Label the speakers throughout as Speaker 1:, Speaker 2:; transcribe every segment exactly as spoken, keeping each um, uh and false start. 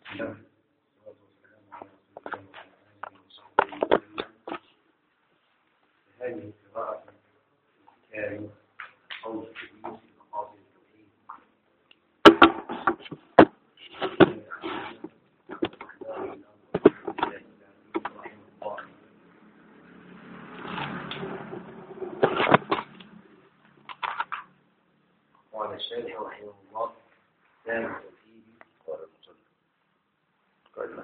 Speaker 1: هذه القراءة كان قول كبير في مقاصد التوحيد. قال الشارح رحمه الله: كان التوحيد قال المصنف قال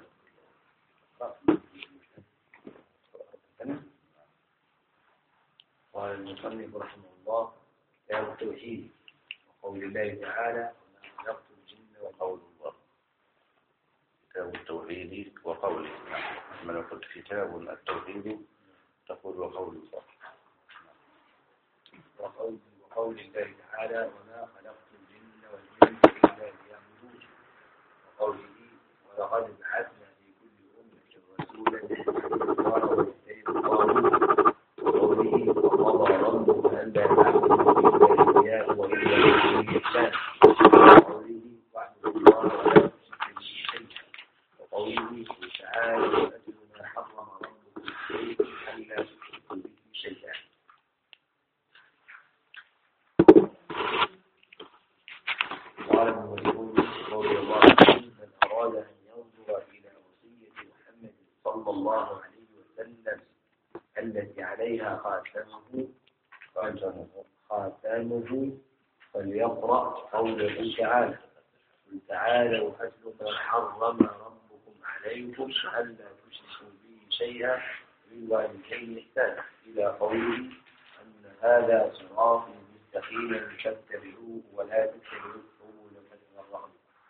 Speaker 1: قال المصنف رحمه الله: كان التوحيد وقول الله تعالى: وما خلقت الجن وقول الله.
Speaker 2: كتاب التوحيد وقوله، كما لو قلت كتاب التوحيد تقول وقول الله.
Speaker 1: وقول وقول الله تعالى: وما خلقت الجن والإنس إلا ليعبدون. وقوله: ولقد بعثنا في كل أمة رسولا أن يعبدوا الله. وقوله: وقضى ربك ألا تعبدوا إلا إياه وبالوالدين إحسانا. وقوله: واعبدوا الله ولا تشركوا به شيئا. وقوله تعالى: وأتلوا ما حرم ربكم عليكم ألا تشركوا به شيئا. قال ابن مسعود رضي الله عنه: من أراد أن ينظر إلى وصية محمد صلى الله عليه وسلم التي عليها خاتمه خاتمه فليقرأ قوله تعالى: قل تعالوا أتل ما حرم ربكم عليكم ألا تشركوا به شيئا بالوالدين إحسانا إلى قوله: أن هذا صراطي مستقيما فاتبعوه ولا تتبعوا السبل فتفرق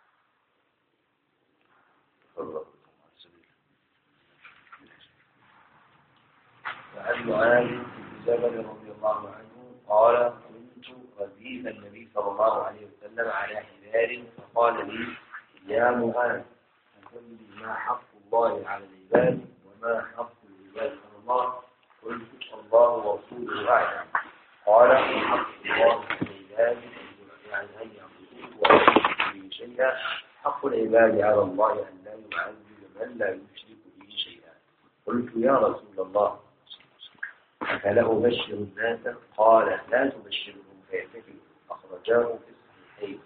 Speaker 1: بكم. وعن معاذ بن جبل رضي الله عنه قال: كنت رديف النبي صلى الله عليه وسلم على حمار فقال لي: يا معاذ، قل لي ما حق الله على العباد وما حق العباد على الله؟ قلت: الله ورسوله أعلم. قال: حق الله على العباد يعني أن يعبدوه ولا يشركوا به شيئا. حق العباد على الله أن لا يعذب من لا يشرك به شيئا. قلت: يا رسول الله، أفلا أبشر الناس؟ قال: لا تبشرهم فيتكلوا. أخرجاه في الصحيحين.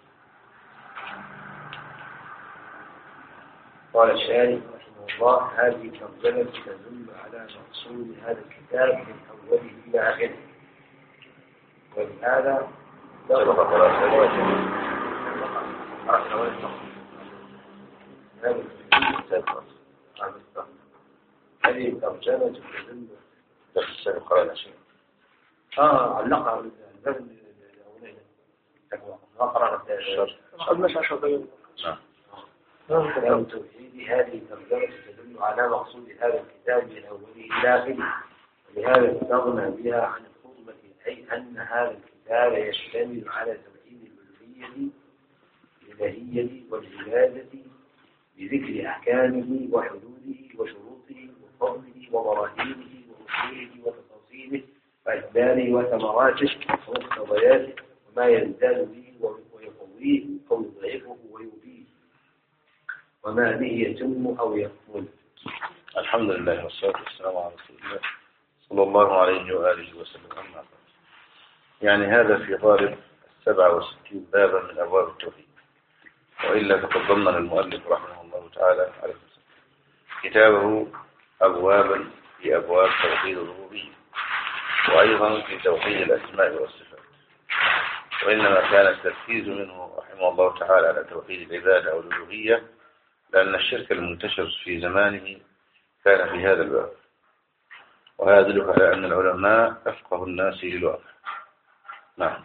Speaker 1: قال الشارح رحمه الله: هذه ترجمة تدل على مقصود هذا الكتاب من أوله إلى آخره. ولهذا سبق هذه الترجمة تدل
Speaker 2: السابق على شيء.
Speaker 1: اه علقها بالباب الاولاني تقوى نقرا الشر قد مشى عشر دقائق. نعم. التوحيد هذه ترجمة تدل على مقصود هذا الكتاب من اوله الى اخره، ولهذا استغنى بها عن الخطبة، اي ان هذا الكتاب يشتمل على توحيد الالوهية الالهية والعبادة بذكر احكامه وحدوده وشروطه وفضله وبراهينه وتفاصيله وأسبابه وثمراته ومقتضياته وما يزداد به ويقويه أو يضعفه ويبيه وما به يتم أو يكمل.
Speaker 2: الحمد لله والصلاة والسلام على رسول الله صلى الله عليه وآله وسلم. أما بعد، يعني هذا في غالب السبعة وستين بابا من أبواب التوحيد، وإلا تقدمنا للمؤلف رحمه الله تعالى عليه كتابه أبوابا في أبواب توحيد الربوبية، وأيضا في توحيد الأسماء والصفات. وإنما كان التركيز منه رحمه الله تعالى على توحيد العبادة أو الألوهية، لأن الشرك المنتشر في زمانه كان في هذا الباب، وهذا يدل على أن العلماء أفقه الناس للواقع. نعم.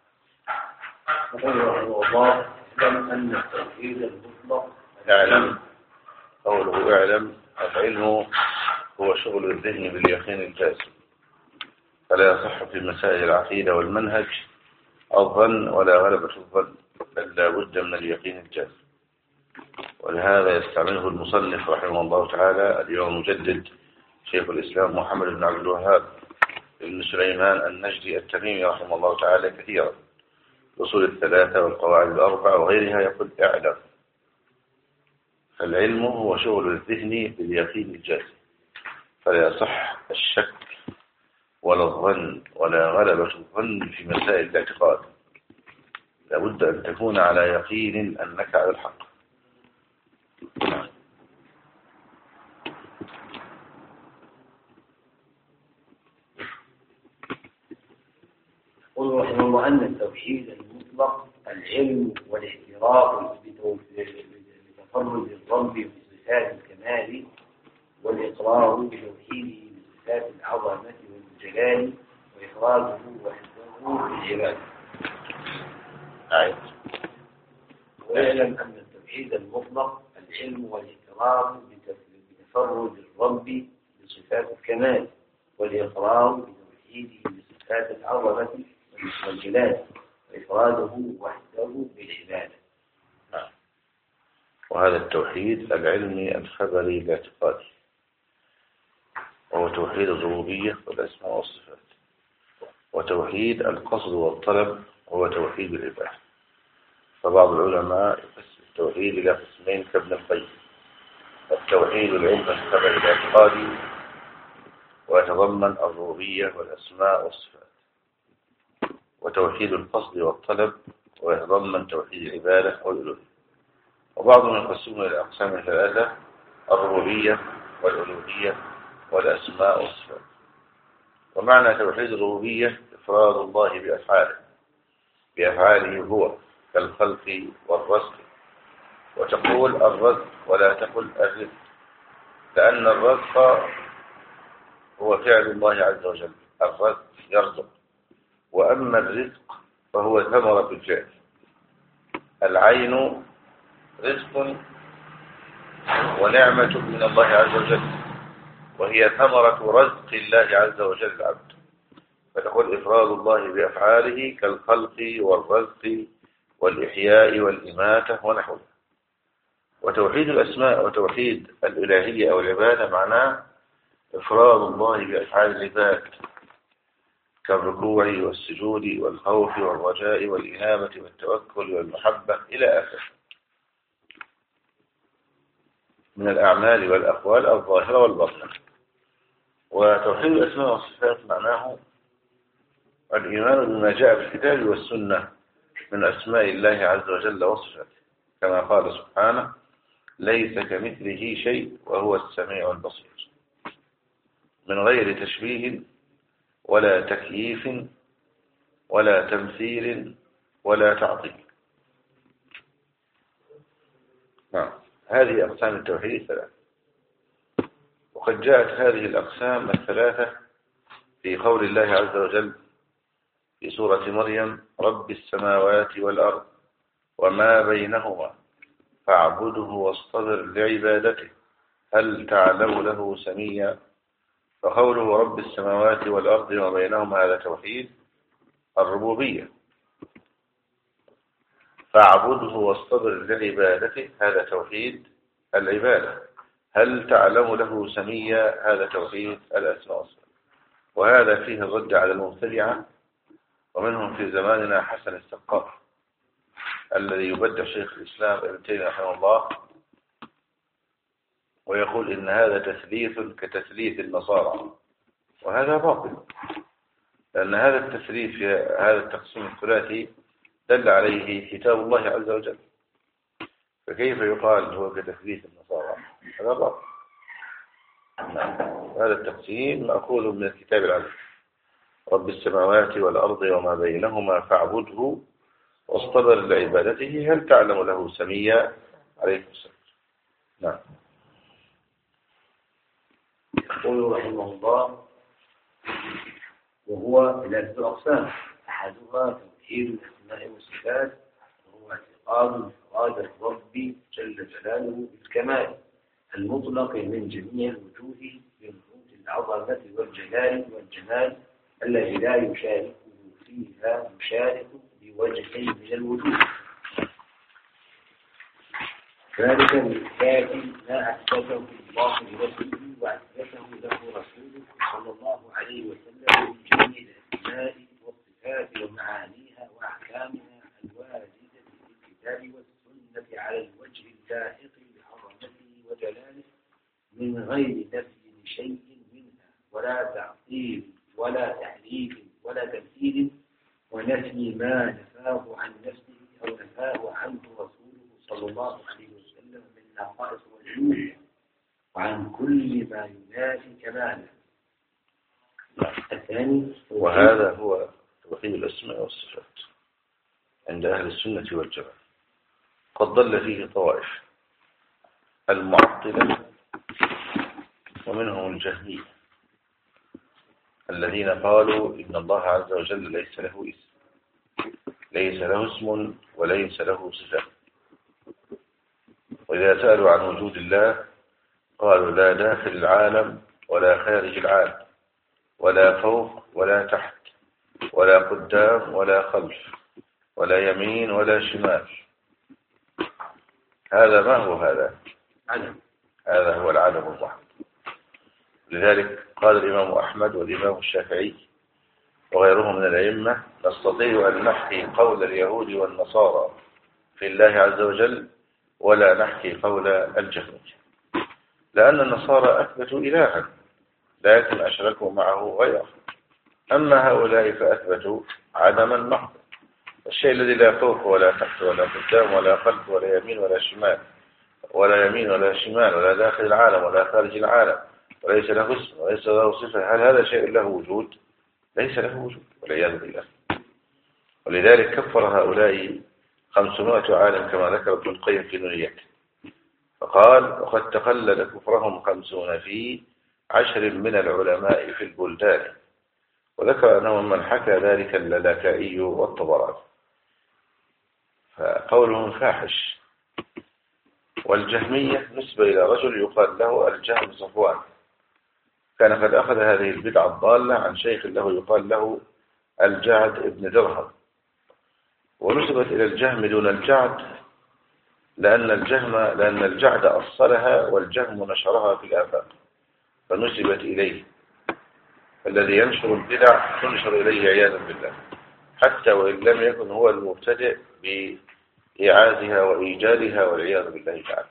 Speaker 1: رحمه الله اعلم أن التوحيد المطلق
Speaker 2: اعلم، قوله اعلم، العلم هو شغل الذهن باليقين الجازم، فلا يصح في مسائل العقيدة والمنهج الظن ولا غلبة الظن، بل لا بد من اليقين الجازم. ولهذا يستعمله المصنف رحمه الله تعالى اليوم مجدد شيخ الإسلام محمد بن عبد الوهاب بن سليمان النجدي التميمي رحمه الله تعالى كثيرا، الأصول الثلاثة والقواعد الأربعة وغيرها، يقول اعلم. فالعلم هو شغل الذهن باليقين الجازم، فلا يصح الشك ولا الظن ولا غلبة الظن في مسائل الاعتقاد، لابد أن تكون على يقين أنك على الحق.
Speaker 1: قل رحمه الله أن التوحيد المطلق العلم والاعتراف بتفرد الرب بصفات الكمال، والإقرار بتوحيده بصفات العظمة والجلال، وإفراده وحده بالعبادة.
Speaker 2: أعيد.
Speaker 1: ويعلم أن التوحيد المطلق العلم والاعتراف بتفرد الرب بصفات الكمال، والإقرار بتوحيده بصفات العظمة والجلال، وإفراده وحده بالعبادة.
Speaker 2: وهذا التوحيد العلمي الخبري الاعتقادي، وهو توحيد الربوبية والأسماء والصفات، وتوحيد القصد والطلب هو توحيد العبادة. فبعض العلماء يقسم التوحيد إلى قسمين كابن القيم: التوحيد العلمي الخبري الاعتقادي، ويتضمن الربوبية والأسماء والصفات، وتوحيد القصد والطلب ويتضمن توحيد العبادة والألوهية. وبعضهم يقسمون إلى أقسام ثلاثة: الربوبية والألوهية والأسماء والصفات. ومعنى توحيد الربوبية إفراد الله بأفعاله بأفعاله هو كالخلق والرزق، وتقول الرزق ولا تقل الرزق، لأن الرزق هو فعل الله عز وجل، الرزق يرزق، وأما الرزق فهو ثمرة الفعل. العين رزق ونعمة من الله عز وجل، وهي ثمرة رزق الله عز وجل العبد، فتقول إفراد الله بأفعاله كالخلق والرزق والإحياء والإماتة ونحوه. وتوحيد الأسماء وتوحيد الإلهية أو العبادة معناه إفراد الله بأفعال العباد كالركوع والسجود والخوف والرجاء والإنابة والتوكل والمحبة إلى آخره من الأعمال والأقوال الظاهرة والباطنة. وتوحيد الأسماء والصفات معناه الإيمان بما جاء في الكتاب والسنة من أسماء الله عز وجل وصفاته، كما قال سبحانه: ليس كمثله شيء وهو السميع البصير، من غير تشبيه ولا تكييف ولا تمثيل ولا تعطيل. نعم، هذه أقسام التوحيد الثلاثة. وقد جاءت هذه الأقسام الثلاثة في قول الله عز وجل في سورة مريم: رب السماوات والأرض وما بينهما فاعبده واصطبر لعبادته هل تعلم له سميا. فقوله رب السماوات والأرض وما بينهما هذا توحيد الربوبية، فاعبده واصطبر لعبادته هذا توحيد العبادة، هل تعلم له سميا هذا توحيد الأسماء والصفات. وهذا فيه الرد على المبتدعة، ومنهم في زماننا حسن السقاف الذي يبدع شيخ الإسلام ابن تيمية رحمه الله، ويقول إن هذا تثليث كتثليث النصارى، وهذا باطل، لأن هذا التثليث هذا التقسيم الثلاثي دل عليه كتاب الله عز وجل، فكيف يقال هو كتثليث النصارى؟ هذا باطل. هذا التقسيم مأخوذ من الكتاب العزيز: رب السماوات والأرض وما بينهما فاعبده واصطبر لعبادته هل تعلم له سميا. عليكم السلام. نعم.
Speaker 1: يقول رحمه الله: وهو ثلاثة أقسام، أحدها توحيد الأسماء والصفات، وهو اعتقاد انفراد الرب جل جلاله بالكمال المطلق من جميع الوجوه بنعوت العظمة والجلال والجمال الذي لا يشاركه فيها مشارك بوجه من الوجوه، ذلك لإثبات ما أثبته الله لنفسه وأثبته له رسوله صلى الله عليه وسلم من جميع الأسماء والصفات ومعانيها وأحكامها الواردة في الكتاب والسنة على الوجه اللائق بعظمته غير نفي لشيء منها ولا تعطيل ولا تحريف ولا تمثيل، ونفي ما نفاه عن نفسه أو نفاه عنه رسوله صلى الله عليه وسلم من نقائص والعيوب، وعن كل ما ينافي كماله. الثاني
Speaker 2: وهذا هو توحيد الأسماء والصفات عند أهل السنة والجماعة. قد ضل فيه طوائف المعطلة ومنهم الجهمية الذين قالوا إن الله عز وجل ليس له اسم ليس له اسم وليس له صفة، وإذا سألوا عن وجود الله قالوا لا داخل العالم ولا خارج العالم ولا فوق ولا تحت ولا قدام ولا خلف ولا يمين ولا شمال. هذا ما هو هذا؟
Speaker 1: عدم.
Speaker 2: هذا هو العدم المحض. لذلك قال الإمام أحمد والإمام الشافعي وغيرهم من الأئمة: نستطيع أن نحكي قول اليهود والنصارى في الله عز وجل ولا نحكي قول الجهمية، لأن النصارى أثبتوا إلها لكن أشركوا معه غيره، أما هؤلاء فأثبتوا عدما محضا، الشيء الذي لا فوق ولا تحت ولا قدام ولا خلف ولا يمين ولا شمال ولا يمين ولا شمال ولا داخل العالم ولا خارج العالم وليس له اسم وليس له صفة، هل هذا شيء له وجود؟ ليس له وجود والعياذ بالله. ولذلك كفر هؤلاء خمسمائة عالم كما ذكر ابن القيم في نونيته، فقال: وقد تقلد كفرهم خمسون في عشر من العلماء في البلدان. وذكر أنه من حكى ذلك اللالكائي والطبراني، فقولهم فاحش. والجهمية نسبة إلى رجل يقال له الجهم صفوان، كان قد أخذ هذه البدعة الضالة عن شيخ له يقال له الجعد ابن درهم، ونسبت إلى الجهم دون الجعد لأن الجهم لأن الجعد أصلها والجهم نشرها في الآفاق فنسبت إليه. الذي ينشر البدع تنشر إليه عياذا بالله، حتى وإن لم يكن هو المبتدئ بإعادها وإيجادها والعياذ بالله تعالى.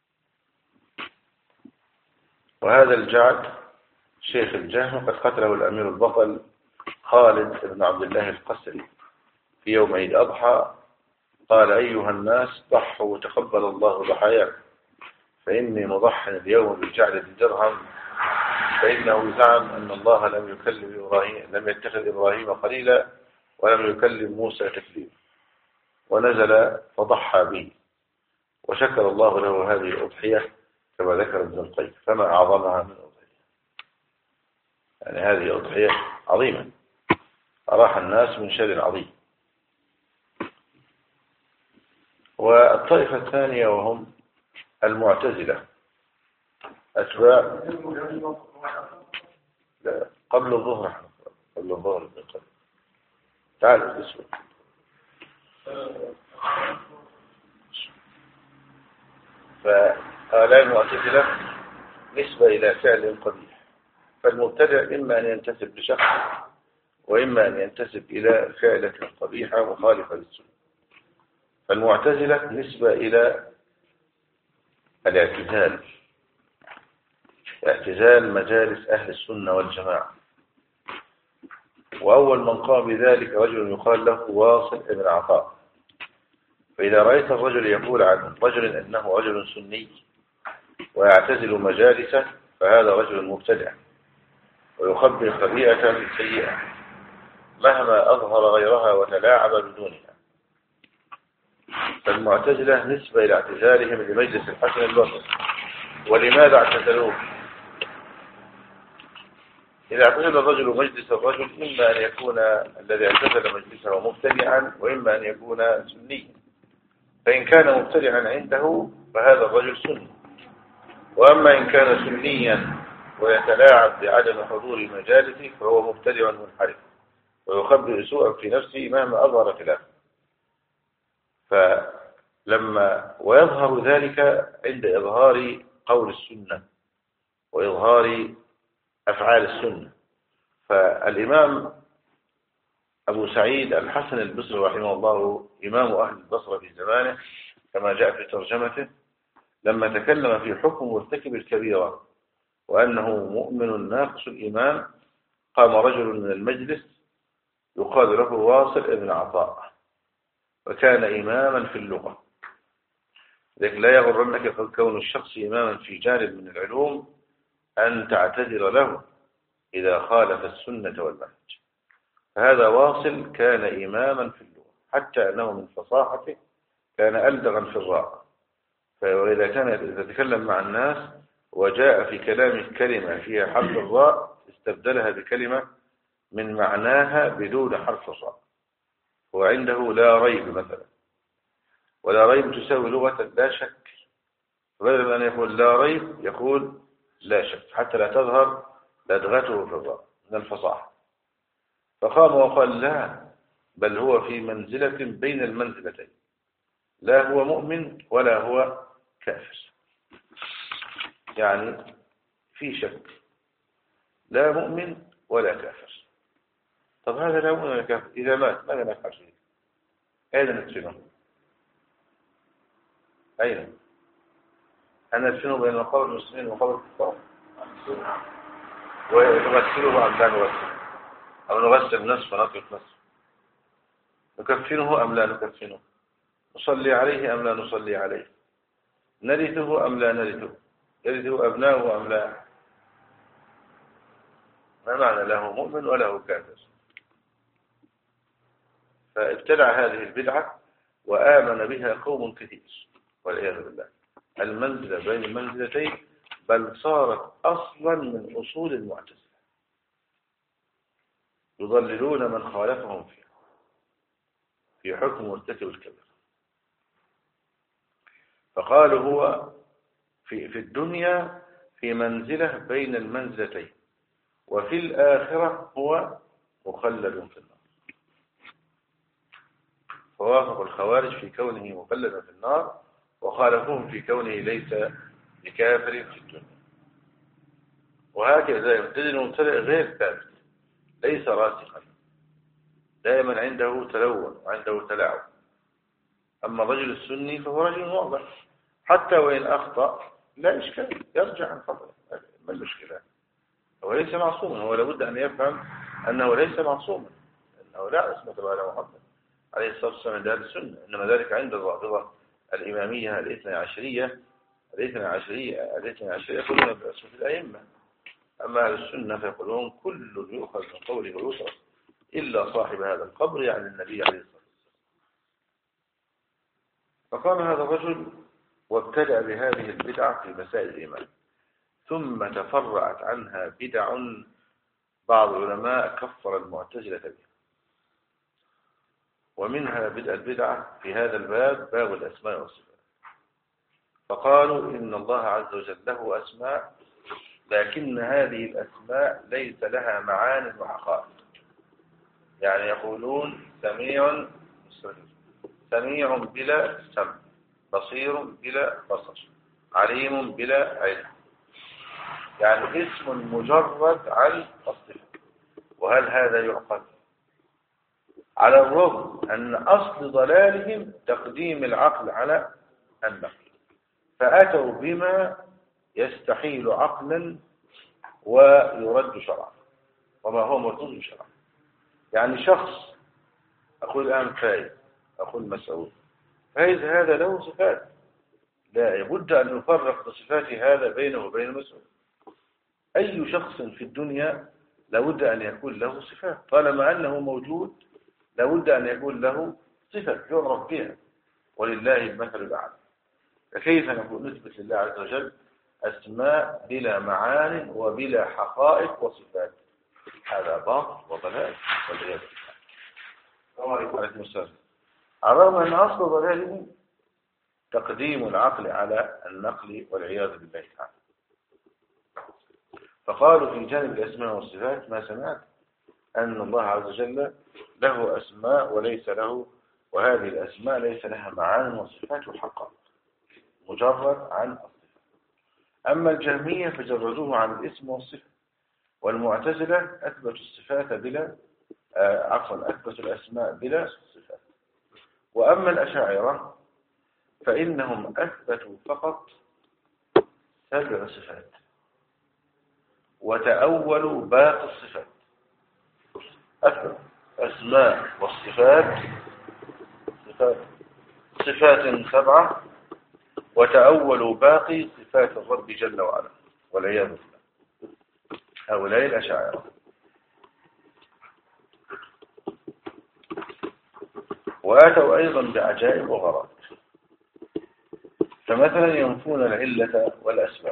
Speaker 2: وهذا الجعد شيخ الجهم قد قتله الأمير البطل خالد بن عبد الله القسري في يوم عيد أضحى، قال: أيها الناس ضحوا وتقبل الله ضحاياكم، فإني مضح اليوم بالجعد بن درهم، فإنه زعم أن الله لم يكلم إبراهيم لم يتخذ إبراهيم خليلا ولم يكلم موسى تكليما، ونزل فضحى به وشكر الله له هذه الأضحية كما ذكر ابن القيم، فما أعظمها من أضحية. يعني هذه أضحية عظيمة أراح الناس من شر عظيم. والطائفة الثانية وهم المعتزلة أتباع لا قبل الظهر قبل الظهر بالقدر. تعال اسمع. فهؤلاء المعتزلة نسبة إلى فعل قبيح، فالمبتدع إما أن ينتسب لشخص وإما أن ينتسب إلى فعلة قبيحة مخالفة للسنة. فالمعتزلة نسبة إلى الاعتزال اعتزال مجالس أهل السنة والجماعة. وأول من قام بذلك رجل يقال له واصل ابن عطاء. فإذا رأيت الرجل يقول عن رجل أنه رجل سني ويعتزل مجالسه فهذا رجل مبتدع ويخبر خبيئة سيئة مهما أظهر غيرها وتلاعب بدونها. فالمعتزلة نسبة إلى اعتزالهم لمجلس الحسن البصري. ولماذا اعتزلوه؟ إذا اعتزل الرجل مجلس الرجل إما أن يكون الذي اعتزل مجلسه مبتدعا وإما أن يكون سنيا، فإن كان مبتدعا عنده فهذا الرجل سني، وأما إن كان سنيا ويتلاعب بعدم حضور مجالسه فهو مبتدع منحرف ويخبئ سوءا في نفسه مهما أظهر خلافه. فلما ويظهر ذلك عند إظهار قول السنة وإظهار أفعال السنة. فالإمام أبو سعيد الحسن البصري رحمه الله إمام أهل البصرة في زمانه كما جاء في ترجمته، لما تكلم في حكم مرتكب الكبيرة وأنه مؤمن ناقص الإيمان. قام رجل من المجلس يقال له واصل ابن عطاء، وكان إماما في اللغة. لكن لا يغرنك كون الشخص إماما في جانب من العلوم أن تعتذر له إذا خالف السنة والمنهج. فهذا واصل كان إماما في اللغة، حتى أنه من فصاحته كان ألدغا في الراء. فإذا كان يتكلم مع الناس وجاء في كلامه كلمة فيها حرف الراء استبدلها بكلمة من معناها بدون حرف الراء. وعنده لا ريب مثلا، ولا ريب تساوي لغة لا شك، بدل من أن يقول لا ريب يقول لا شك حتى لا تظهر لدغته في الراء من الفصاحة. فقام وقال لا، بل هو في منزلة بين المنزلتين، لا هو مؤمن ولا هو كافر، يعني في شك، لا مؤمن ولا كافر. طب هذا لا مؤمن ولا كافر إذا مات ماذا نفعل فيه؟ أين ندفنه؟ أين؟ أن ندفنه بين مقابر المسلمين ومقابر الكفار، ونغسله أم لا نغسله، أو نغسل نصف ونترك نصف، نكفنه أم لا نكفنه، نصلي عليه أم لا نصلي عليه، نرثه أم لا نرثه، يرثه أبناؤه أم لا؟ ما معنى له مؤمن وله كافر؟ فابتدع هذه البدعة وآمن بها قوم كثير والعياذ بالله. المنزلة بين المنزلتين، بل صارت أصلا من أصول المعتزلة، يضللون من خالفهم فيها في حكم مرتكب الكبير. فقالوا هو في في الدنيا في منزلة بين المنزلتين، وفي الآخرة هو مخلد في النار. فوافقوا الخوارج في كونه مخلدا في النار، وخالفوهم في كونه ليس بكافر في الدنيا. وهكذا يمتد المبتدئ غير ثابت، ليس راسخا، دائما عنده تلون وعنده تلاعب. أما الرجل السني فهو رجل واضح، حتى وإن أخطأ لا إشكال، يرجع عن خطأه، ما المشكلة؟ هو ليس معصوما، هو لابد أن يفهم أنه ليس معصوما، أنه لا عصمة له على محمد عليه الصلاة والسلام عند أهل السنة، إنما ذلك عند الرافضة الإمامية الاثنى عشرية الاثنى عشرية الاثنى عشرية يقولون بأسمة الأئمة. أما أهل السنة فيقولون كل يؤخذ من قوله ويصرف إلا صاحب هذا القبر، يعني النبي عليه الصلاة والسلام. فقام هذا الرجل وابتدأ بهذه البدعة في مسائل الإيمان، ثم تفرعت عنها بدع بعض العلماء كفر المعتزلة بها. ومنها بدء البدعة في هذا الباب باب الأسماء والصفات. فقالوا إن الله عز وجل له أسماء، لكن هذه الأسماء ليس لها معان وحقائق. يعني يقولون سميع سميع بلا سمع، بصير بلا بصر، عليم بلا علم، يعني اسم مجرد عن الصفة. وهل هذا يعقل؟ على الرغم أن أصل ضلالهم تقديم العقل على النقل، فأتوا بما يستحيل عقلا ويرد شرعا، وما هو مردود شرعا. يعني شخص أقول الآن فايز، أقول مسعود، فايز هذا له صفات، لا يبد أن نفرق بصفات هذا بينه وبين مسعود. أي شخص في الدنيا لابد أن يكون له صفات، طالما أنه موجود لابد أن يكون له صفة يعرف بها، ولله المثل الأعلى. فكيف نقول نثبت لله عز وجل أسماء بلا معان وبلا حقائق وصفات؟ هذا باطل وضلال والعياذ بالله. عليكم السلام. على الرغم أن أصل ضلالهم تقديم العقل على النقل والعياذ بالله تعالى. فقالوا في جانب الأسماء والصفات ما سمعت أن الله عز وجل له أسماء وليس له، وهذه الأسماء ليس لها معان وصفات وحقائق، مجرد عن الصفة. أما الجهمية فجردوه عن الاسم والصفة، والمعتزلة أثبتوا الصفات بلا آه عفوا أثبتوا الأسماء بلا صفات. وأما الأشاعرة فإنهم أثبتوا فقط سبع صفات، وتأولوا باقي الصفات. أثبت أسماء والصفات صفات صفات سبعة، وتأولوا باقي صفات الرب جل وعلا والعياذ بالله. هؤلاء الأشاعرة. وآتوا أيضا بعجائب وغرائب، فمثلا ينفون العلة والأسباب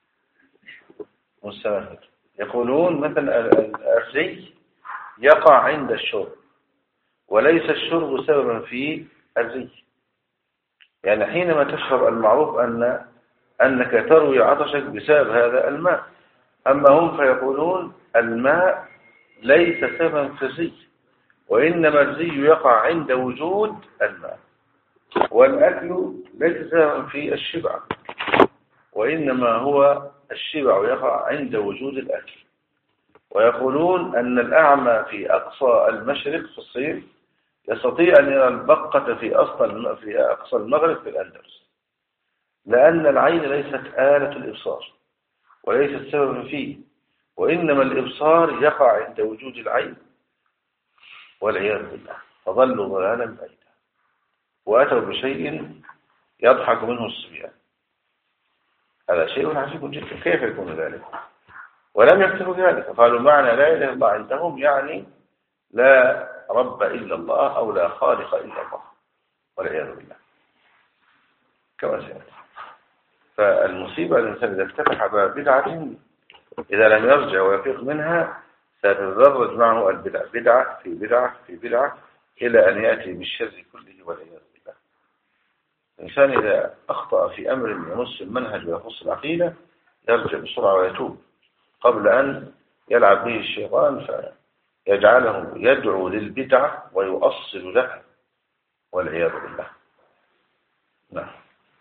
Speaker 2: والسبب. يقولون مثلا الري يقع عند الشرب، وليس الشرب سببا في الري. يعني حينما تشرب المعروف أن أنك تروي عطشك بسبب هذا الماء، أما هم فيقولون الماء ليس سببا في الري، وإنما الري يقع عند وجود الماء، والأكل ليس سببا في الشبع، وإنما هو الشبع يقع عند وجود الأكل. ويقولون أن الأعمى في أقصى المشرق في الصيف يستطيع أن يرى البقة في أصل في أقصى المغرب في الأندلس، لأن العين ليست آلة الإبصار وليست سببا فيه، وإنما الإبصار يقع عند وجود العين والعياذ بالله. فضلوا ضلالا بعيدا وأتوا بشيء يضحك منه الصبيان. هذا شيء عجيب جدا، كيف يكون ذلك؟ ولم يكتبوا ذلك، قالوا معنى لا إله إلا الله عندهم يعني لا رب إلا الله أو لا خالق إلا الله والعياذ بالله كما سيأتي. فالمصيبة الإنسان إذا افتتح باب بدعة إذا لم يرجع ويفيق منها ستتدرج معه البدع، بدعة في بدعة في بدعة إلى أن يأتي بالشر كله والعياذ بالله. الإنسان إذا أخطأ في أمر يمس المنهج ويخص العقيدة يرجع بسرعة ويتوب قبل أن يلعب به الشيطان فيجعله يدعو للبدعة ويؤصل لها والعياذ بالله. نعم.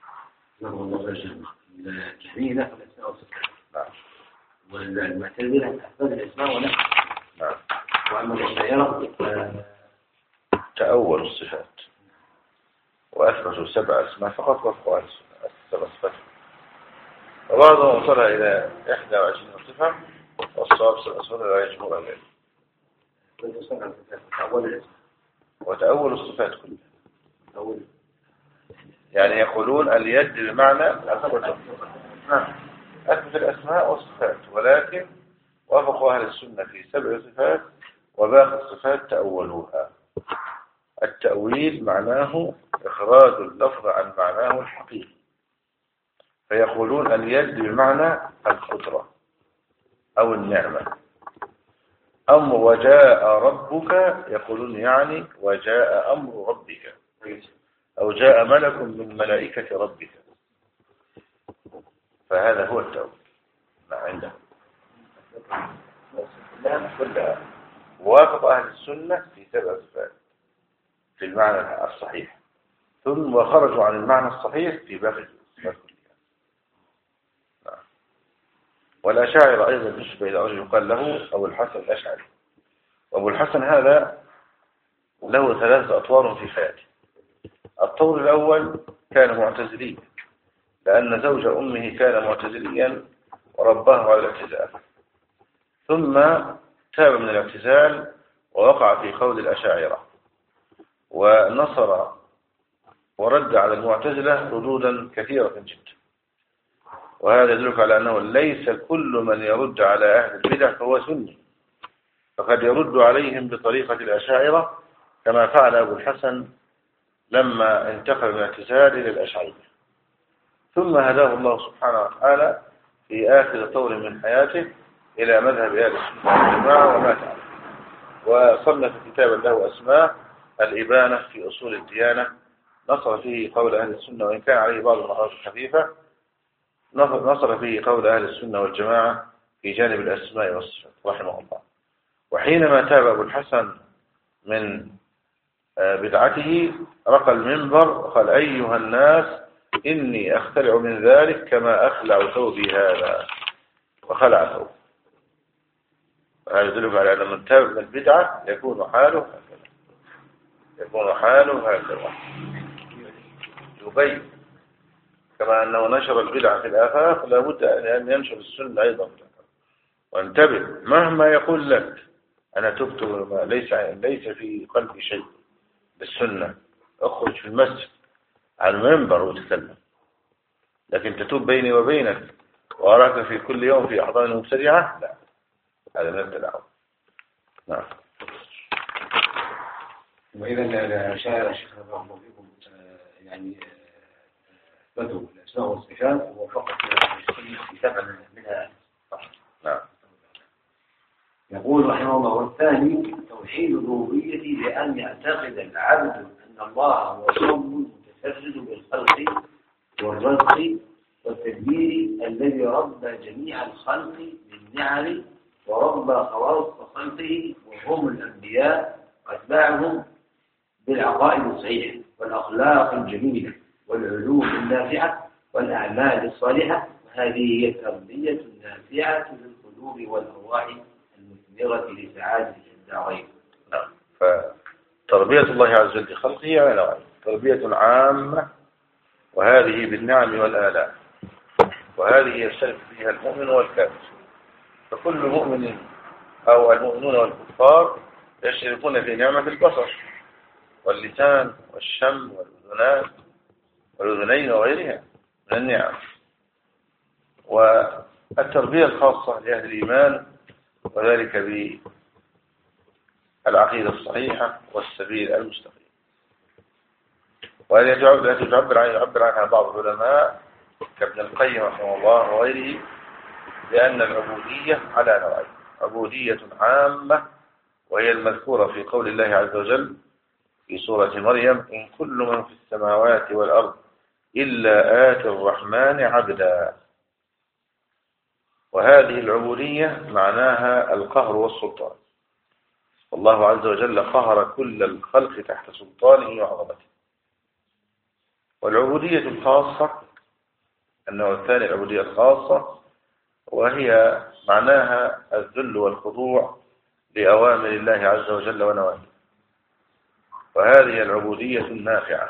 Speaker 1: الجميلة في الأسماء والصفات.
Speaker 2: نعم.
Speaker 1: والمعتزلة أثبات الأسماء ونفي.
Speaker 2: نعم.
Speaker 1: وأما الأشاعرة
Speaker 2: تأول الصفات وأثبتوا سبع أسماء فقط وفقوا سبع صفات، وبعضهم وصلها إلى إحدى وعشرين صفة، والصواب سبع صفات لا يجمع ذلك. وتأول الصفات كلها، يعني يقولون اليد بمعنى القدرة. نعم. أثبت الأسماء والصفات، ولكن وافقوا أهل السنة في سبع صفات وباقي الصفات تأولوها. التأويل معناه إخراج اللفظ عن معناه الحقيقي، فيقولون اليد بمعنى القدرة أو النعمة. أم وجاء ربك يقولون يعني وجاء أمر ربك، أو جاء ملك من ملائكة ربك، فهذا هو التأويل عندهم كلها. وافق أهل السنة في سبع صفات في المعنى الصحيح، ثم وخرجوا عن المعنى الصحيح في باقي الصفات كلها. نعم. والأشاعرة أيضا نسبة إلى رجل يقال له أبو الحسن الأشعري. وأبو الحسن هذا له ثلاثة أطوار في حياته. الطور الأول كان معتزليا، لأن زوج أمه كان معتزليا ورباه على الاعتزال، ثم تاب من الاعتزال ووقع في قول الأشاعرة ونصر ورد على المعتزلة ردودا كثيرة جدا. وهذا يدلك على أنه ليس كل من يرد على أهل البدع فهو سني، فقد يرد عليهم بطريقة الأشاعرة كما فعل أبو الحسن لما انتقل من الاعتزال إلى الأشعرية، ثم هداه الله سبحانه وتعالى في آخر طور من حياته إلى مذهب أهل السنة والجماعة ومات عليه. وصنف كتابا له اسماء الإبانة في أصول الديانة، نصر فيه قول أهل السنة وإن كان عليه بعض المحاضر الخفيفة، نصر فيه قول أهل السنة والجماعة في جانب الأسماء والصفات رحمه الله. وحينما تاب أبو الحسن من بدعته رقى المنبر وقال أيها الناس إني أختلع من ذلك كما أخلع ثوبي هذا، وخلع ثوبه. هذا يدلك على أن من تاب من البدعة يكون حاله هكذا، يكون حاله هكذا يبين. كما أنه نشر البدعة في الآفاق لابد أن ينشر السنة أيضا. وانتبه مهما يقول لك أنا تبت ليس ليس في قلبي شيء بالسنة، اخرج في المسجد على المنبر وتكلم، لكن تتوب بيني وبينك وأراك في كل يوم في أحضان المبتدعة، لا، هذا من التلاعب. نعم.
Speaker 1: وإذا لا شاء الشيخ رحمه فيكم يعني بدوا الأسماء والصفات وفقط في سبع منها.
Speaker 2: نعم.
Speaker 1: يقول رحمه الله: والثاني توحيد الربوبية، بأن يعتقد العبد أن الله هو الرب المتفرد بالخلق والرزق والتدبير الذي ربى جميع الخلق بالنعم وربى خواص خلقه وهم الأنبياء وأتباعهم بالعقائد الصحيحة والأخلاق الجميلة والعلوم النافعة والأعمال الصالحة. وهذه هي التربية النافعة للقلوب والأرواح المثمرة لسعادة الدارين.
Speaker 2: نعم. فتربية الله عز وجل لخلقه على نوعين: تربية عامة، وهذه بالنعم والآلاء، وهذه يشترك فيها المؤمن والكافر. فكل مؤمن أو المؤمنون والكفار يشتركون في نعمة البصر واللسان والشم والأذنان والأذنين وغيرها من النعم. والتربية الخاصة لأهل الإيمان، وذلك بالعقيدة الصحيحة والسبيل المستقيم. وهذه التي تعبر عن يعبر عنها بعض العلماء كابن القيم رحمه الله وغيره بأن العبودية على نوعين: عبودية عامة، وهي المذكورة في قول الله عز وجل في سورة مريم: إن كل من في السماوات والأرض إلا آتي الرحمن عبدا. وهذه العبودية معناها القهر والسلطان، والله عز وجل قهر كل الخلق تحت سلطانه وعظمته. والعبودية الخاصة النوع الثاني، العبودية الخاصة، وهي معناها الذل والخضوع لأوامر الله عز وجل ونواهيه. وهذه العبودية النافعة،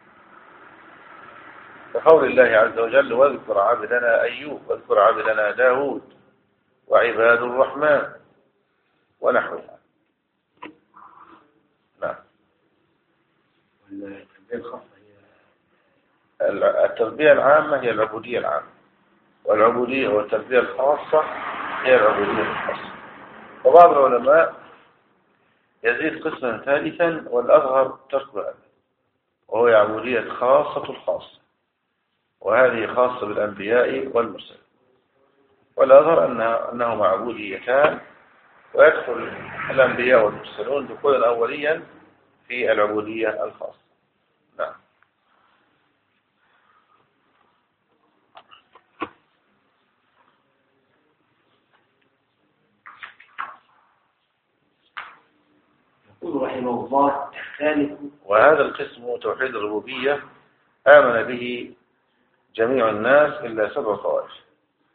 Speaker 2: كقول الله عز وجل: واذكر عبدنا أيوب واذكر عبدنا داود وعباد الرحمن ونحوها. نعم. التربية العامة هي العبودية العامة، والعبودية والتربية الخاصة هي العبودية الخاصة. وبعض العلماء يزيد قسما ثالثا والأظهر ترك هذا، وهو عبودية خاصة الخاصة، وهذه خاصة بالأنبياء والمرسلين. والأظهر أنهما عبوديتان، ويدخل الأنبياء والمرسلون دخولا أوليا في العبودية الخاصة. نعم.
Speaker 1: يقول رحمه الله: الثالث،
Speaker 2: وهذا القسم توحيد الربوبية آمن به جميع الناس إلا سبع طوائف.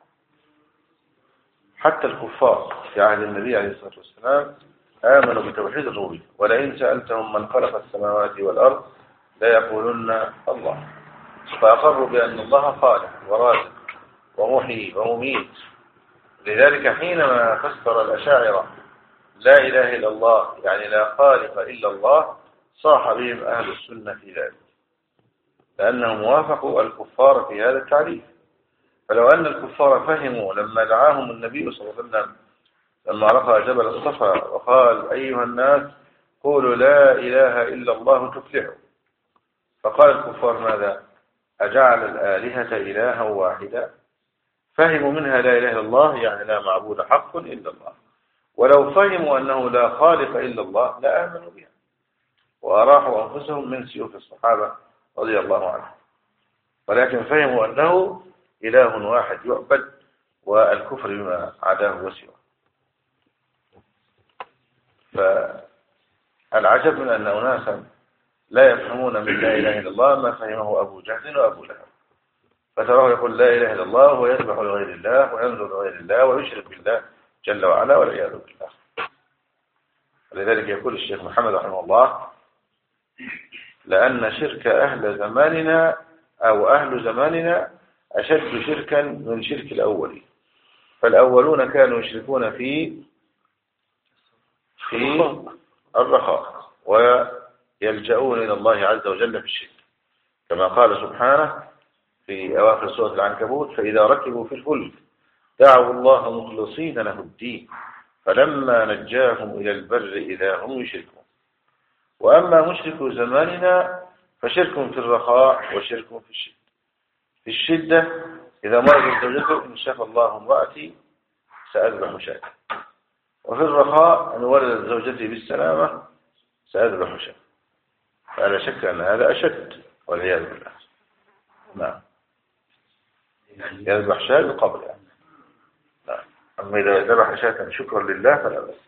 Speaker 2: حتى الكفار في عهد النبي عليه الصلاة والسلام آمنوا بتوحيد الربوبية. ولئن سألتهم من خلق السماوات والأرض لا يقولون الله، فأقروا بأن الله خالق ورازق ومحيي ومميت. لذلك حينما فسر الأشاعرة لا إله إلا الله يعني لا خالق إلا الله، صاح بهم أهل السنة في ذلك، لأنهم وافقوا الكفار في هذا التعريف. فلو أن الكفار فهموا لما دعاهم النبي صلى الله عليه وسلم لما رفع جبل الصفا وقال: أيها الناس قولوا لا إله إلا الله تفلحوا، فقال الكفار: ماذا؟ أجعل الآلهة إلها واحدا؟ فهموا منها لا إله إلا الله يعني لا معبود حق إلا الله. ولو فهموا أنه لا خالق إلا الله لا آمنوا بها، وأراحوا أنفسهم من سيوف الصحابة رضي الله عنهم. ولكن فهموا أنه إله واحد يعبد، والكفر بما عداه وسواه. فالعجب من أن أناسا لا يفهمون من لا إله إلا الله ما فهمه أبو جهل وأبو لهب، فتراه يقول لا إله إلا الله ويذبح لغير الله وينذر لغير الله ويشرك بالله جل وعلا والعياذ بالله. ولذلك يقول الشيخ محمد رحمه الله: لأن شرك أهل زماننا أو أهل زماننا أشد شركا من شرك الأولين. فالأولون كانوا يشركون في في الرخاء ويلجؤون إلى الله عز وجل في الشرك، كما قال سبحانه في أواخر سورة العنكبوت: فإذا ركبوا في الفلك دعوا الله مخلصين له الدين فلما نجاهم إلى البر إذا هم يشركون. وأما مشرك زماننا فشرك في الرخاء وشرك في الشدة. في الشدة إذا مرضت زوجته إن شاف الله امرأتي سأذبح شاة، وفي الرخاء أن ولدت زوجتي بالسلامة سأذبح شاة، فلا شك أن هذا أشد والعياذ بالله. نعم، يذبح شاة قبل يعني. نعم. أما إذا ذبح شاة شكرا لله فلا بأس.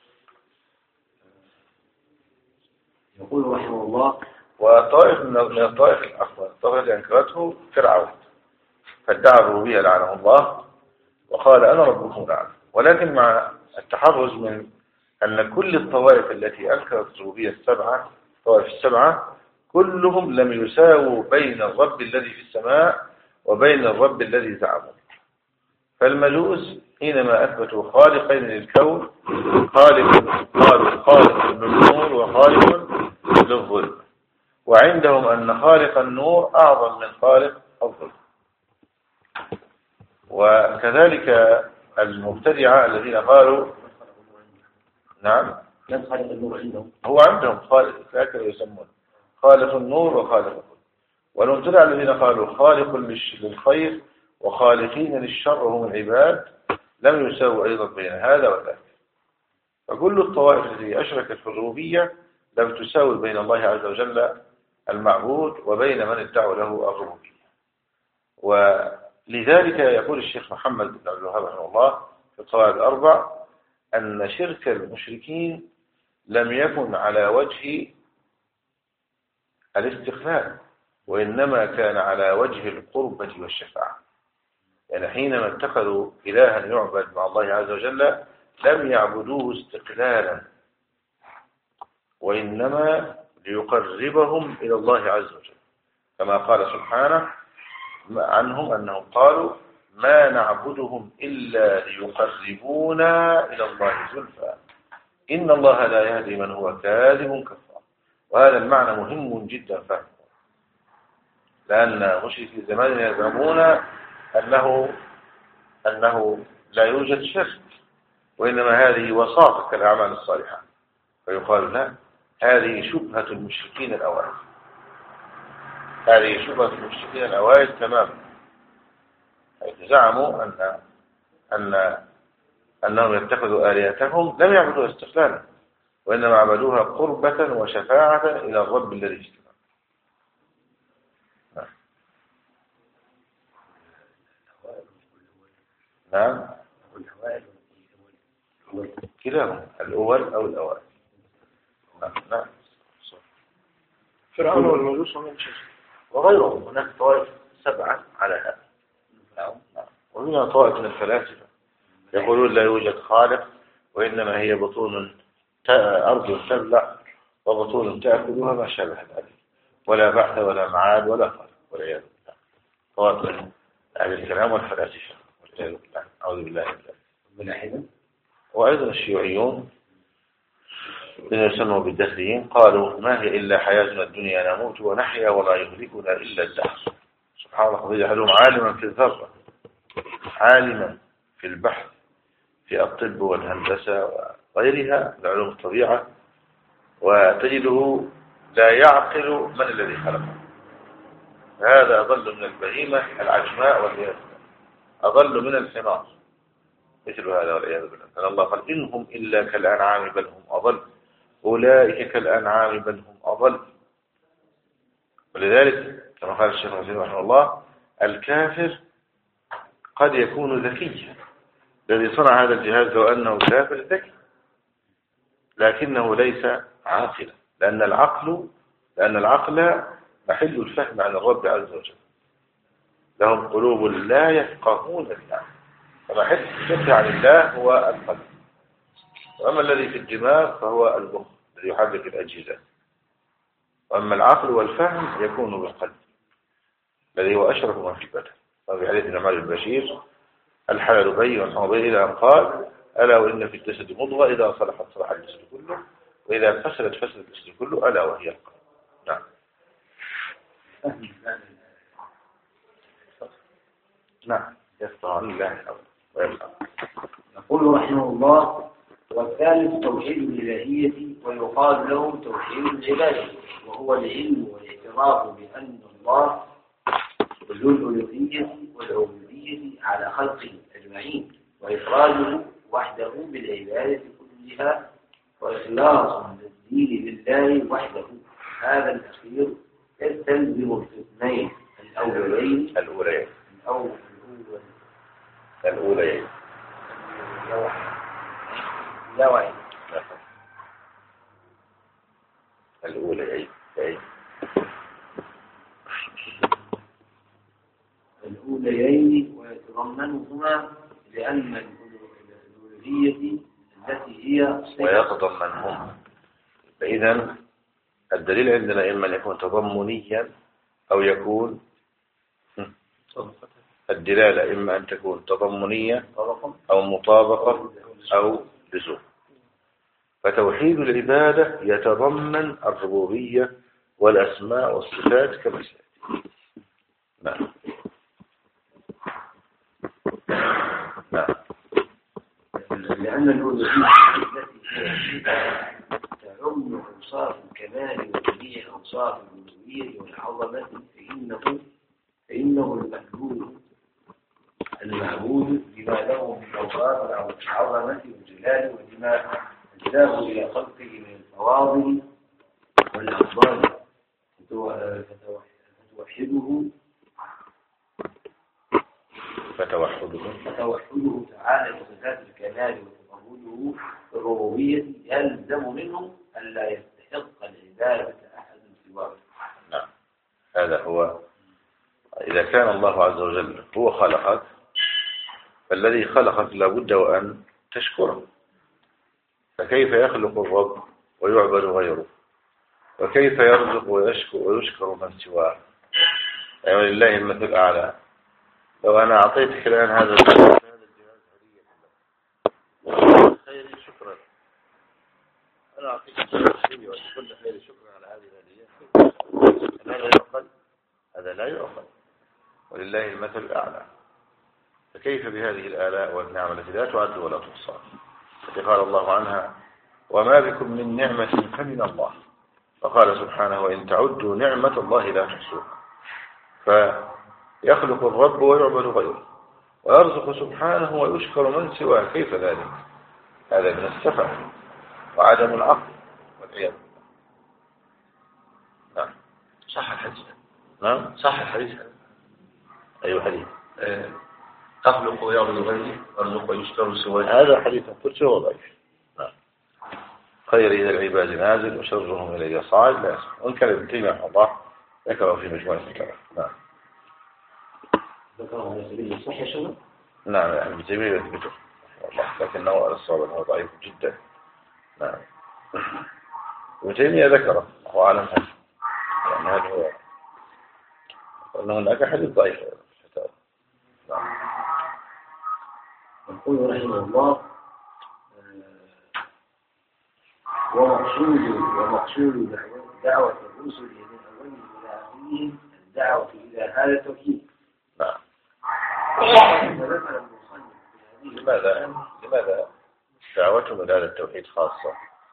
Speaker 1: يقول رحمه الله:
Speaker 2: وطائف من الطائف الأخوة الطائف اللي أنكرته فرعون، فادعى الربوبية لعنه الله وقال أنا ربكم الأعلى، ولكن مع التحرز من أن كل الطوائف التي أنكرت الربوبية السبعة الطوائف السبعة كلهم لم يساووا بين الرب الذي في السماء وبين الرب الذي زعموا. فالمجوس حينما أثبتوا خالقين للكون، خالق قالوا خالق للنور وخالق للظلم، وعندهم أن خالق النور أعظم من خالق الظلم. وكذلك المبتدعة الذين قالوا نعم
Speaker 1: خالق النور عندهم
Speaker 2: هو عندهم خالق هكذا يسمون خالق النور وخالق الظلم. والمبتدعة الذين قالوا خالق للخير وخالقين للشر هم العباد لم يساووا أيضا بين هذا وذاك. فكل الطوائف التي أشركت في الربوبية لم تساوي بين الله عز وجل المعبود وبين من ادعوا له الربوبية. ولذلك يقول الشيخ محمد بن عبد الوهاب رحمه الله في القواعد الأربع أن شرك المشركين لم يكن على وجه الاستقلال، وإنما كان على وجه القربة والشفاعة. يعني حينما اتخذوا إلها يعبد مع الله عز وجل لم يعبدوه استقلالا، وإنما ليقربهم إلى الله عز وجل، كما قال سبحانه عنهم أنهم قالوا ما نعبدهم إلا ليقربونا إلى الله زلفى إن الله لا يهدي من هو كاذب كفار. وهذا المعنى مهم جدا فهمه، لأن مشركي زماننا يزعمون أنه أنه لا يوجد شرك، وإنما هذه وساطة كالأعمال الصالحة، فيقال لا، هذه شبهة المشركين الأوائل، هذه شبهة المشركين الأوائل تماما، حيث زعموا أن أن أنهم يتخذوا آلهتهم لم يعبدوها استقلالا، وإنما عبدوها قربة وشفاعة إلى الرب الذي استقام. نعم، كلاهما الأول أو الأوائل. نعم نعم.
Speaker 3: فرعون والمجوس
Speaker 2: وغيرهم، هناك طوائف سبعة على هذا. نعم. وهنا طائف من الفلاسفة يقولون لا يوجد خالق، وإنما هي بطون أرض تبلع وبطون تأكلها ما شابه ذلك، ولا بعث ولا معاد ولا خالق، والعياذ بالله. طائف من أهل الكلام والفلاسفة والعياذ بالله، أعوذ بالله من ذلك. وأيضا الشيوعيون الذين يسموا بالدهريين قالوا ما هي إلا حياتنا الدنيا نموت ونحيا ولا يهلكنا إلا الدهر. سبحان الله، قضية أحدهم عالما في الذرة، عالما في البحث في الطب والهندسة وغيرها من علوم الطبيعة، وتجده لا يعقل من الذي خلقه. هذا أضل من البهيمة العجماء والعياذ بالله، أضل من الحمار مثل هذا والعياذ بالله. أن الله قال إنهم إلا كالأنعام بل هم أضل، أولئك كالأنعام بل هم أضل. ولذلك كما قال الشيخ حسين رحمه الله الكافر قد يكون ذكيا، الذي صنع هذا الجهاز لو أنه كافر ذكي، لكنه ليس عاقلا، لأن العقل لأن العقل محل الفهم عن الرب عز وجل. لهم قلوب لا يفقهون بها، فمحل الفقه عن الله هو القلب، وأما الذي في الدماغ فهو المخ الذي يحرك الأجهزة، وأما العقل والفهم يكون بالقلب الذي هو أشرف ما في البدن. وفي حديث النعمان البشير الحلال بين والحرام بين، إلى أن قال ألا وإن في الجسد مضغة إذا صلحت صلح الجسد كله وإذا فسدت فسد الجسد كله ألا وهي القلب. نعم. نعم يفتح عن الله ويبقى.
Speaker 1: يقول رحمه الله: والثالث توحيد الإلهية، ويقال له توحيد العبادة، وهو العلم والاعتراف بأن الله ذو الألوهية والعبودية على خلقه أجمعين، وإفراده وحده بالعبادة كلها، وإخلاص الدين لله وحده. هذا الأخير يستلزم الاثنين الأولين
Speaker 2: الأولين
Speaker 1: الأول
Speaker 2: الأولين
Speaker 1: لا وعي
Speaker 2: الأولين
Speaker 1: الأوليين ويتضمنهما، لأن الألوهية التي هي
Speaker 2: ويتضمنهما. فإذا الدليل عندنا إما أن يكون تضمنيا أو يكون الدلالة إما أن تكون تضمنية أو مطابقة أو لزوم. فتوحيد العبادة يتضمن الربوبية والأسماء والصفات كما سيأتي. نعم. نعم.
Speaker 1: لأن الألوهية التي تعم أوصاف الكمال وجميع أوصاف الألوهية والعظمة، فإنه فإنه المألوه المعبود بما له من أوصاف العظمة والجلال، وبما أجلاه إلى خلقه من الفواضل والأفضال، فتوحده
Speaker 2: فتوحده
Speaker 1: فتوحده تعالى بصفات الكمال وتفرده بالربوبية يلزم منه ألا يستحق العبادة أحد سواه.
Speaker 2: نعم. هذا هو. إذا كان الله عز وجل هو خلقك، فالذي خلقك لابد وأن تشكره. فكيف يخلق الرب ويعبد غيره؟ وكيف يرزق ويشكر ويشكر من سواه؟ أيوة لله المثل الأعلى. لو أنا أعطيتك الآن هذا الجهاز هدية خير شكرا، أنا أعطيك هدية وتقول خير شكرا على هذه الهدية، هذا يعقل؟ هذا لا يعقل. ولله المثل الأعلى. فكيف بهذه الآلاء والنعم التي لا تعد ولا تحصى؟ التي قال الله عنها: وما بكم من نعمة فمن الله. فقال سبحانه: وإن تعدوا نعمة الله لا تحصوها. فيخلق الرب ويعبد غيره، ويرزق سبحانه ويشكر من سواه. كيف ذلك؟ هذا من السفه وعدم العقل والعياذ بالله. نعم.
Speaker 1: صح الحديث.
Speaker 2: نعم
Speaker 1: صح الحديث.
Speaker 2: أي حديث؟
Speaker 1: أه. تخلق ويعبد غيره ويرزق ويشكر سواه.
Speaker 2: هذا حديث قدسي وضعيف. نعم. خير إلى العباد نازل وشرهم إليه صاعد لا يسمع. وإن كان ابن تيمية الله ذكره في مجموعة الكلام. نعم.
Speaker 1: ذكره على سبيل الصحة شنو؟
Speaker 2: نعم يعني ابن تيمية يثبته لكنه على الصواب أنه ضعيف جدا. نعم. ابن تيمية ذكره هو أعلم هذا. يعني هذا هو أنه هناك حديث ضعيف. نعم.
Speaker 1: يقول رحمه الله: ومقصود ومقصود دعوة الرسل من أولهم إلى آخرهم الدعوة إلى هذا التوحيد.
Speaker 2: نعم. لماذا لماذا دعوتهم إلى هذا التوحيد خاصة؟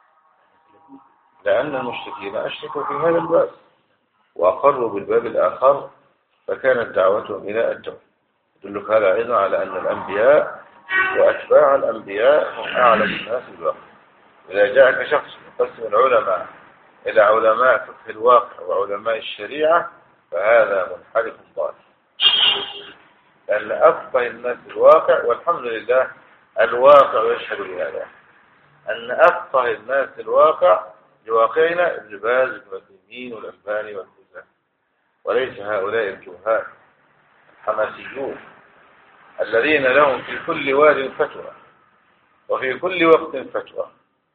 Speaker 2: لأن المشركين أشركوا في هذا الباب وأقروا بالباب الآخر، فكانت دعوتهم إلى التوحيد. يدلك هذا أيضا على أن الأنبياء وأتباع الأنبياء هم أعلم الناس بالواقع. إذا جاءك شخص يقسم العلماء إلى علماء فقه الواقع وعلماء الشريعة، فهذا منحرف ضال. لأن أفقه الناس بالواقع، والحمد لله الواقع يشهد بهذا، أن أفقه الناس بالواقع بواقعنا ابن باز والمسلمين والألباني والفوزان، وليس هؤلاء الجهال الحماسيون الذين لهم في كل واد فتوى وفي كل وقت فتوى.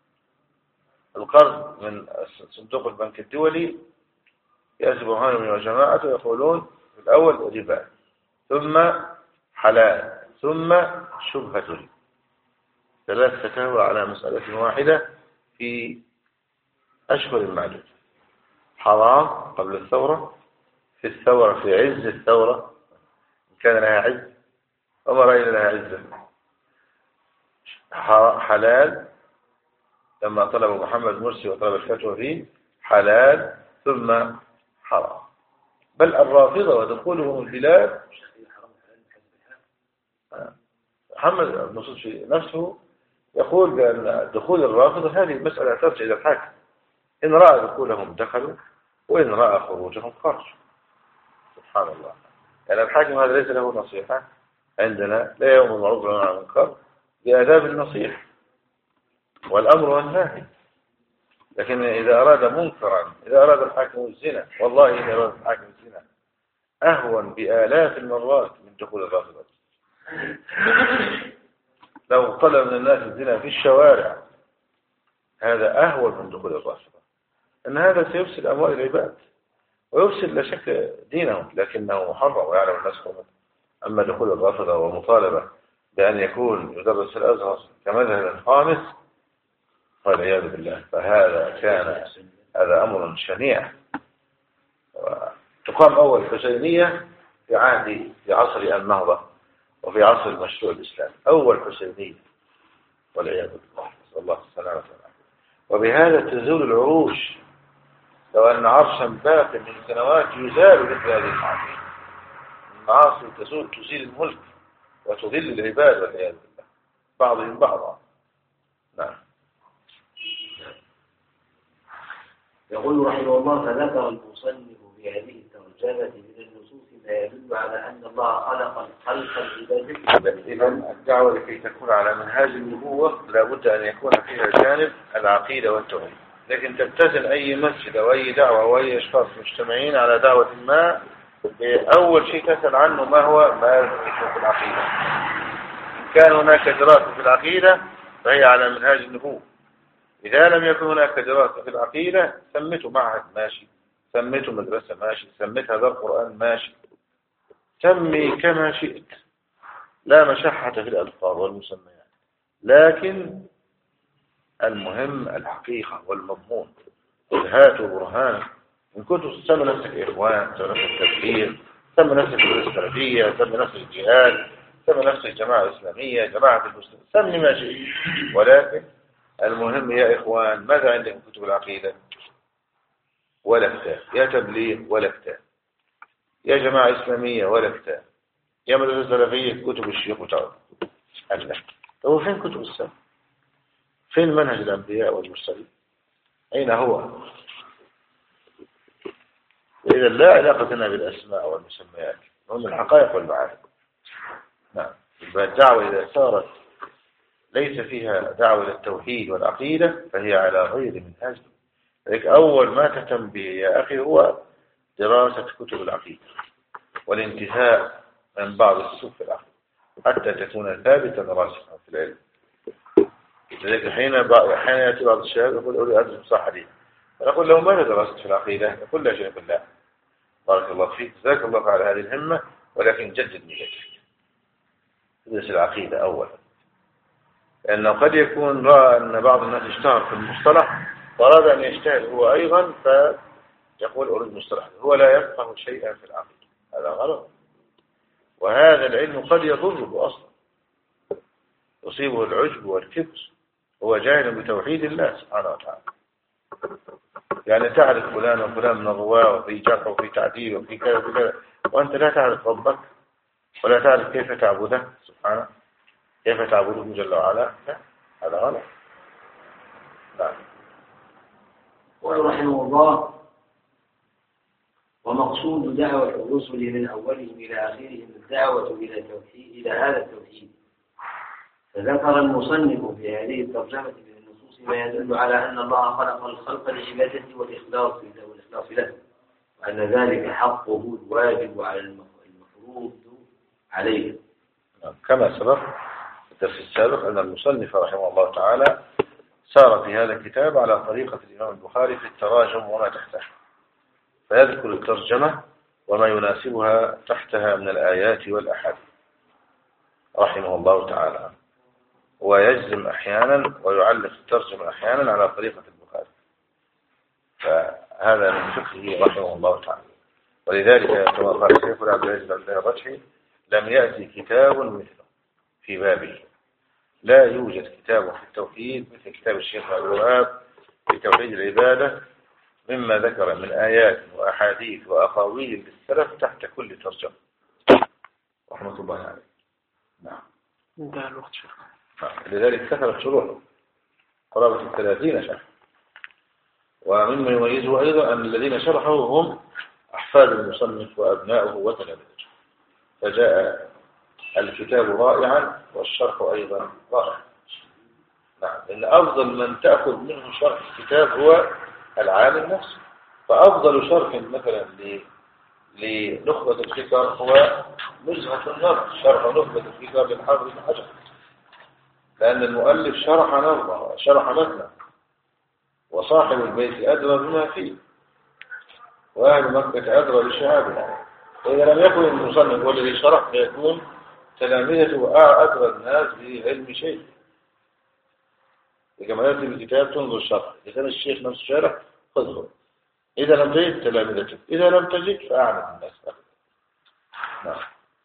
Speaker 2: القرض من صندوق البنك الدولي يأتي برهان وجماعته يقولون في الأول ربا ثم حلال ثم شبهة. ثلاث فتاوى على مسألة واحدة في أشهر معدودة. حرام قبل الثورة، في الثورة، في عز الثورة إن كان لها عز وما رأينا لها عزة. حلال لما طلب محمد مرسي وطلب الفتوى فيه حلال ثم حرام. بل الرافضة ودخولهم البلاد، محمد المقصود في نفسه يقول بأن دخول الرافضة هذه المسألة ترجع إلى الحاكم، إن رأى دخولهم دخلوا وإن رأى خروجهم خرجوا. سبحان الله. يعني الحاكم هذا ليس له نصيحة عندنا، لا يوم المعروف والنهي عن المنكر بآداب النصيحة والأمر والنهي. لكن إذا أراد منكرا، إذا أراد الحاكم الزنا، والله إذا أراد الحاكم الزنا أهون بآلاف المرات من دخول الرافضة. لو طلب من الناس الزنا في الشوارع هذا أهون من دخول الرافضة، أن هذا سيفسد أموال العباد ويفسد لا شك دينهم، لكنه محرم ويعلم الناس حرمته. أما دخول الرافضة ومطالبة بأن يكون يدرس الأزهر كمذهب خامس والعياذ بالله، فهذا كان هذا أمر شنيع. تقام أول حسينية في عهد في عصر النهضة وفي عصر المشروع الإسلامي، أول حسينية والعياذ بالله، نسأل الله السلامة والعافية. وبهذا تزول العروش، لو أن عرشا باق من سنوات يزال مثل هذه المعاصي. المعاصي تزول تزيل الملك وتذل العباد والعياذ بالله بعضهم بعضا. نعم.
Speaker 1: يقول رحمه الله: فذكر المصنف في هذه الترجمة من النصوص ما يدل على أن الله خلق الخلق العبادة.
Speaker 2: إذا الدعوة لكي تكون على منهاج النبوة لابد أن يكون فيها جانب العقيدة والتوحيد. لكن تبتزل أي مسجد أو أي دعوة أو أي أشخاص مجتمعين على دعوة ما، أول شيء تسأل عنه ما هو ما يذكر في العقيدة. إن كان هناك دراسة في العقيدة فهي على منهاج النبوة. إذا لم يكن هناك دراسة في العقيدة سمته معهد ماشي، سمته مدرسة ماشي، سميت هذا القرآن ماشي، سمي كما شئت، لا مشحة في الألفاظ والمسميات، لكن المهم الحقيقة والمضمون. هاتوا برهانا. إن كنتم تسمي نفسك إخوان، تسمي نفسك تبليغ، تسمي نفسك الإسلامية، تسمي نفسك الجهاد، تسمي نفسك جماعة إسلامية، جماعة المسلمين، سمي ما شئت، ولكن المهم يا إخوان ماذا عندكم كتب العقيدة؟ ولا كتاب. يا تبليغ ولا كتاب. يا جماعة إسلامية ولا كتاب. يا مدرسة سلفية كتب الشيخ وتعالى. أجل. طب فين كتب السلف؟ فين منهج الأنبياء والمرسلين؟ أين هو؟ إذا لا علاقة لنا بالأسماء والمسميات، هم الحقائق والمعارف. نعم. الدعوة إذا صارت ليس فيها دعوة للتوحيد والعقيدة فهي على غير منهاج. لذلك أول ما تهتم به يا أخي هو دراسة كتب العقيدة والانتهاء من بعض السوء في العقيدة حتى تكون ثابتا راسخا في العلم. لذلك حين حين يأتي بعض الشباب يقول أولي أدرس صح حديث، فنقول له ماذا درست في العقيدة؟ يقول لا شيء بالله. بارك الله فيك، جزاك الله على هذه الهمة، ولكن جدد نيتك. تدرس العقيدة أولا، لأنه قد يكون رأى أن بعض الناس اشتهر في المصطلح وأراد أن يجتهد هو أيضا فيقول أريد مصطلح، هو لا يفقه شيئا في العقيدة. هذا غلط، وهذا العلم قد يضره أصلا، يصيبه العجب والكبر، هو جاهل بتوحيد الله سبحانه وتعالى. يعني تعرف فلان وفلان من الرواة وفي جرح وفي تعديل وفي كذا وفي كذا، وأنت لا تعرف ربك ولا تعرف كيف تعبده سبحانه، كيف تعبده جل وعلا. لا، هذا غلط. نعم.
Speaker 1: قال رحمه الله: ومقصود دعوة الرسل من أولهم إلى آخرهم الدعوة إلى التوحيد، إلى هذا التوحيد. فذكر المصنف في هذه الترجمة من النصوص ما يدل على أن الله خلق الخلق لعبادته والإخلاص والإخلاص له، وأن ذلك حقه الواجب على المفروض عليه.
Speaker 2: كما سبق في الدرس السابق أن المصنف رحمه الله تعالى سار في هذا الكتاب على طريقة الإمام البخاري في التراجم وما تحته، فيذكر الترجمة وما يناسبها تحتها من الآيات والأحاديث. رحمه الله تعالى، ويجزم أحيانا ويعلق الترجمة أحيانا على طريقة البخاري، فهذا من فقهه رحمه الله تعالى. ولذلك كما قال الشيخ عبد العزيز بن عبد الرجحي لم يأتي كتاب مثله في بابه، لا يوجد كتاب في التوحيد مثل كتاب الشيخ عبد الوهاب في توحيد العبادة مما ذكر من آيات وأحاديث وأقاويل للسلف تحت كل ترجمة رحمة الله عليه. نعم.
Speaker 3: انتهى الوقت شيخ.
Speaker 2: لذلك كثرت شروحه قرابة الثلاثين شرح، ومما يميزه أيضا أن الذين شرحوا هم أحفاد المصنف وأبناؤه وتلاميذه، فجاء الكتاب رائعا والشرح أيضا رائع. نعم، إن أفضل من تأخذ منه شرح الكتاب هو العالم نفسه، فأفضل شرح مثلا لنخبة الفكر هو نزهة النظر، شرح نخبة الفكر للحافظ بن حجر، لأن المؤلف شرح نظره شرح متنه، وصاحب البيت أدرى بما فيه، وأهل مكة أدرى بشهادة. وإذا لم يكن المصنف هو الذي شرح فيكون تلاميذه أدرى الناس بعلم شيء. كما يأتي بالكتاب تنظر الشرح، إذا كان الشيخ نفسه شارح خذه، إذا لم تجد تلاميذته، إذا لم تجد فأعلم الناس. نعم.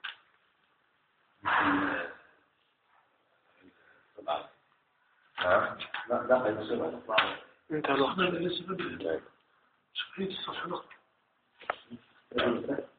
Speaker 2: نعم.
Speaker 1: لا لا يصير
Speaker 3: انتهى الوقت.
Speaker 1: شوفي الصفحة